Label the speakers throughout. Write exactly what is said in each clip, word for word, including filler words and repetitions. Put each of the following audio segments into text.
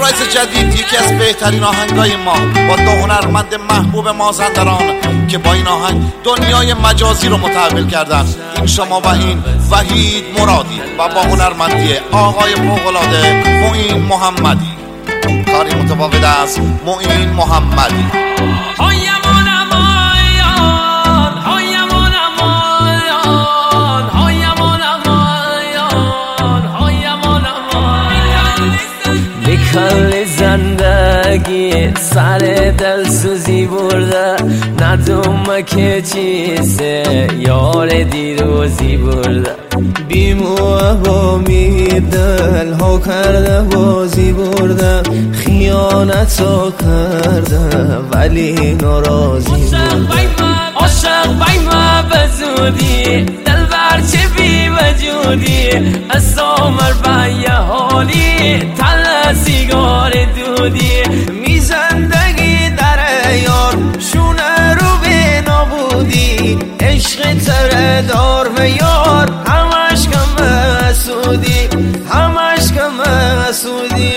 Speaker 1: سورپرایز جدید، یکی از بهترین آهنگای ما با دو هنرمند محبوب مازندران که با این آهنگ دنیای مجازی رو متحول کردن. این شما و این وحید مرادی و با هنرمندی آقای فوق‌العاده معین محمدی. کاری متفاوت از معین محمدی.
Speaker 2: کل زندگی سر دل سوزی برده، ندوم که چیزه یار دیروزی برده.
Speaker 3: بیموه با مید دل ها کرده بازی برده، خیانت ها کرده ولی ناراضی برده.
Speaker 2: عاشق بای ما بزودی دل برچه بی وجودی، از سامر بای حالی تل سیگار دودی.
Speaker 3: می زندگی در یار شونه رو به نابودی، عشق تره دار و یار همش کم مسودی، همش کم مسودی.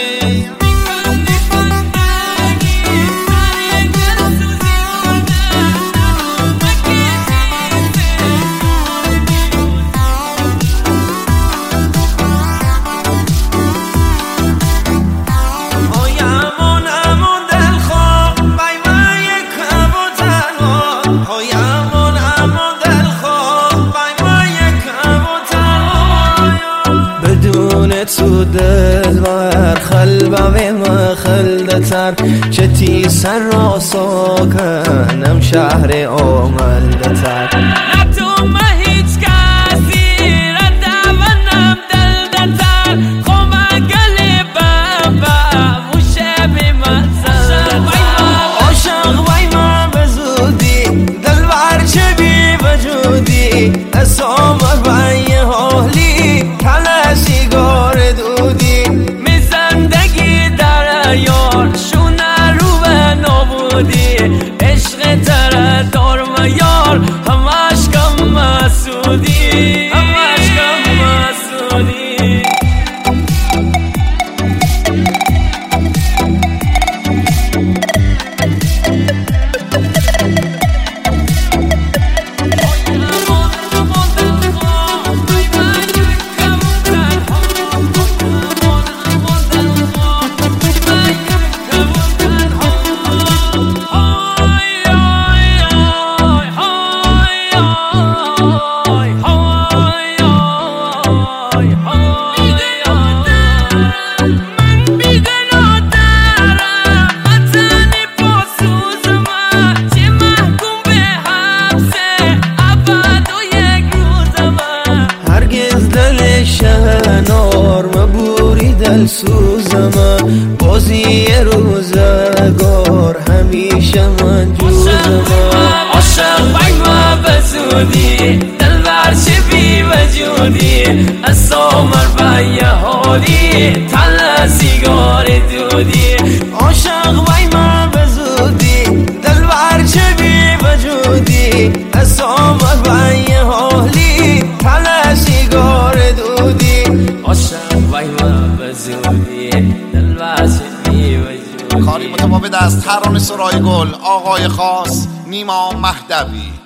Speaker 3: تو دل بر خلبه ما خلدتر، چه تی سر را ساکنم شهر آملدتر.
Speaker 2: نتو ما هیچ کسی را دوانم دلدتر، خوما گلی بابا موشه بی مزر.
Speaker 3: عاشق بای ما بزودی دل بر چه بی وجودی، اسامر بای حالی کل سیگار دودی.
Speaker 2: می زندگی در یار شونه رو به نابودی، عشق تره دار و یار همش کم مسودی، همش کم مسودی.
Speaker 3: شهنار مبوری دل سوزم، بازی روزگار همیشه من جوزم.
Speaker 2: عاشق بای ما بزودی دل برچه بی وجودی، از سامر بای حالی تل سیگار دودی.
Speaker 3: عاشق بای ما بزودی دل برچه بی وجودی، از سامر بای حالی تل سیگار دودی.
Speaker 2: عاشق بای ما بزودی دل برچه بی وجودی.
Speaker 1: کاری متفاوت از ترانه سرای گل آقای خاص نیما مهدوی.